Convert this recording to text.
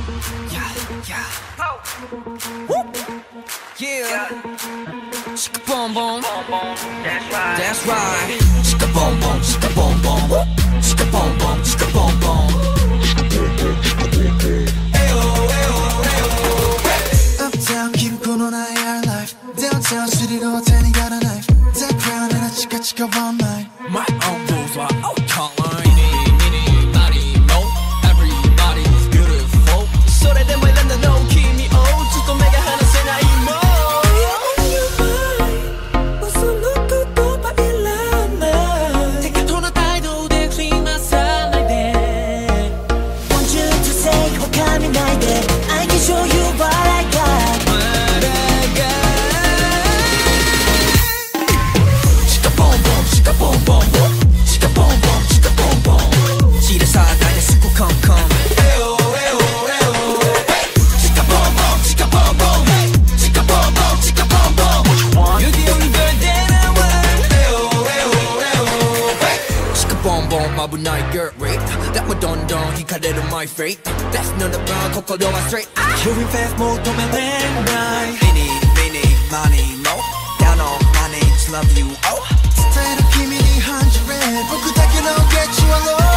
Yeah, yeah. Woo. Yeah. Shika boom boom. That's right. Shika boom boom, shika boom boom. Shika boom boom, shika boom boom. Ayo, ayo, ayo. Uptown, keep it cool on our life. Downtown, city, no tiny got a knife. That crown and a chica chica one night. My own rules are out, can't lie. 마분나의 girl rape That my don don 히카레로 my fate That's none of my 코코로가 straight Moving fast 모토면 land right Mini mini money mo Down on my knees love you oh 스타일은 기민이 100 僕だけのget you alone